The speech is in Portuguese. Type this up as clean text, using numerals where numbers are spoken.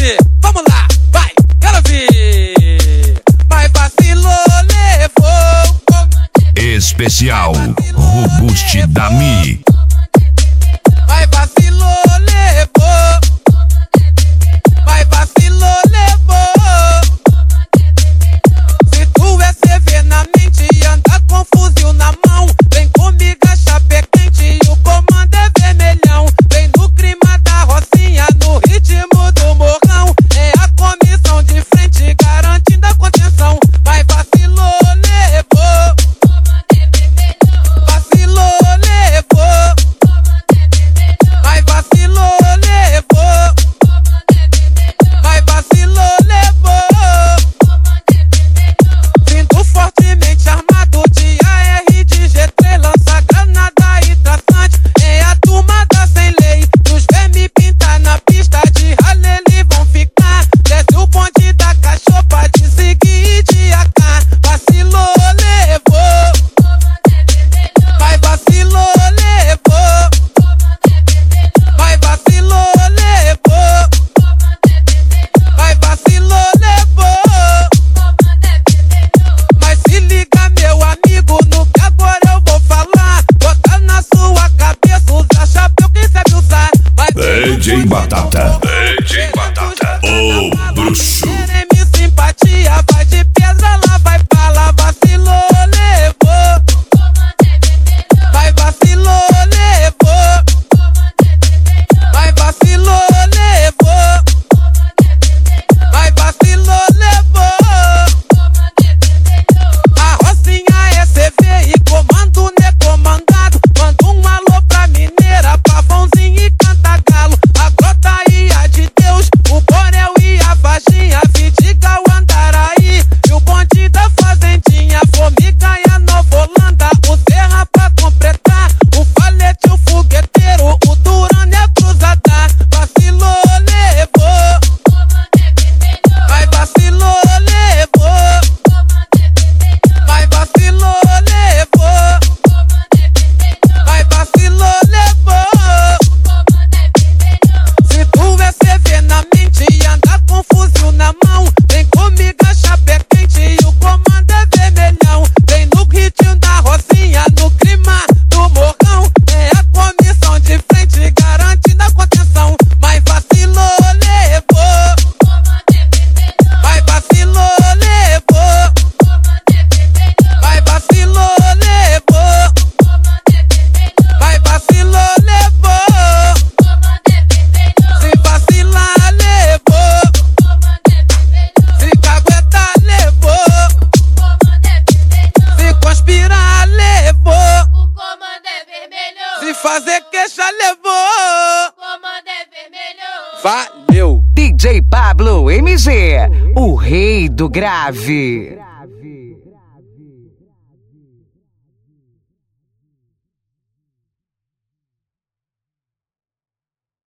ver, vamos lá, vai, quero ver. Mas vacilou, levou. Especial Robuste da Mi. Vai vacilou, levou. Vai vacilou, levou. Se tu é CV na mente e anda com fuzil na mão, vem comigo a chapa é quente e o comando é vermelhão. Vem no clima da rocinha, no ritmo do morrão. É a comissão de frente garantindo a contenção. Vai vacilou, levou. Vacilou, levou. Vai vacilou, levou. Vai vacilou, levou. Vindo fortemente armado de AR de G3, lança granada e traçante. É a turma da sem lei. Nos vê me pintar na pista de ralé, eles vão ficar. Desce o bonde da cachopa de seguir e de AK. Vacilou, levou. Vai vacilou, levou. Vai vacilou, levou. Vai vacilou, levou. Mas se liga, meu amigo, no que agora eu vou falar. Bota na sua cabeça, usa chapéu, quem sabe usar. Vai DJ Batata. DJ Batata. O bruxo. M simpatia, vai de pedra, lá vai pra lá. Vacilou, levou. Vai vacilou, levou. Vai vacilou, levou. Vai vacilou, levou. A rocinha é CV e comando não é comandado. Manda um alô pra mineira, pavãozinho e cantagalo. A grota e a de Deus, o Borel e a Varginha, Vidigal, Andaraí e o bonde da Fazendinha. Formiga e a Nova Holanda, o Serra pra completar. O Falete, o Fogueteiro, o Durano e a Cruzada. Vacilou, levou. Vai vacilou, levou. Vai vacilou, levou. Vai vacilou, levou. Se tu é CV na mente e anda com fuzil na mão, vem comigo a chapa é quente e o comando é vermelhão. Vem no ritmo da rocinha, no clima do morrão. É a comissão de frente garantindo a contenção. Mas vacilou, levou. Vai vacilou, levou. Vai vacilou, levou. Vai vacilou, levou. Se vacilar, levou. Se caguetar, levou. Se conspirar, levou. O comando é vermelho. Se fazer queixa, levou. O comando é vermelho. Valeu! DJ Pablo MG, o rei do grave.